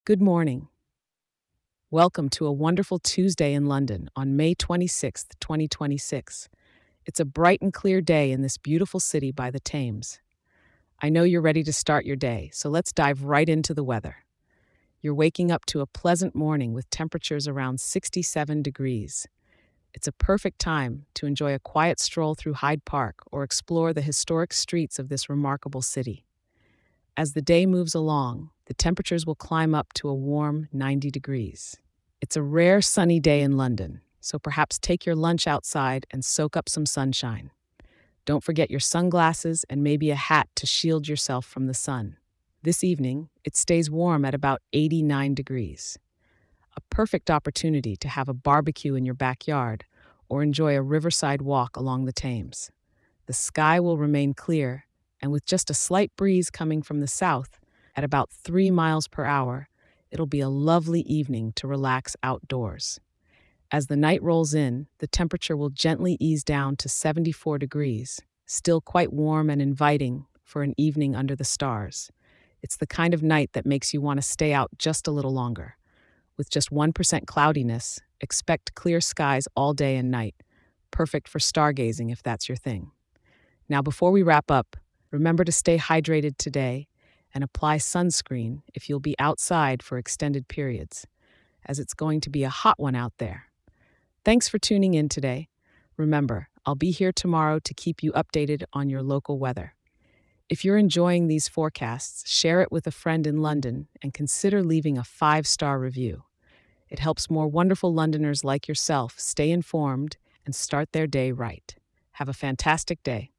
Good morning. Welcome to a wonderful Tuesday in London on May 26th, 2026. It's a bright and clear day in this beautiful city by the Thames. I know you're ready to start your day, so let's dive right into the weather. You're waking up to a pleasant morning with temperatures around 67 degrees. It's a perfect time to enjoy a quiet stroll through Hyde Park or explore the historic streets of this remarkable city. As the day moves along, the temperatures will climb up to a warm 90 degrees. It's a rare sunny day in London, so perhaps take your lunch outside and soak up some sunshine. Don't forget your sunglasses and maybe a hat to shield yourself from the sun. This evening, it stays warm at about 89 degrees. A perfect opportunity to have a barbecue in your backyard or enjoy a riverside walk along the Thames. The sky will remain clear, and with just a slight breeze coming from the south at about 3 miles per hour, it'll be a lovely evening to relax outdoors. As the night rolls in, the temperature will gently ease down to 74 degrees, still quite warm and inviting for an evening under the stars. It's the kind of night that makes you want to stay out just a little longer. With just 1% cloudiness, expect clear skies all day and night, perfect for stargazing if that's your thing. Now, before we wrap up, remember to stay hydrated today and apply sunscreen if you'll be outside for extended periods, as it's going to be a hot one out there. Thanks for tuning in today. Remember, I'll be here tomorrow to keep you updated on your local weather. If you're enjoying these forecasts, share it with a friend in London and consider leaving a 5-star review. It helps more wonderful Londoners like yourself stay informed and start their day right. Have a fantastic day.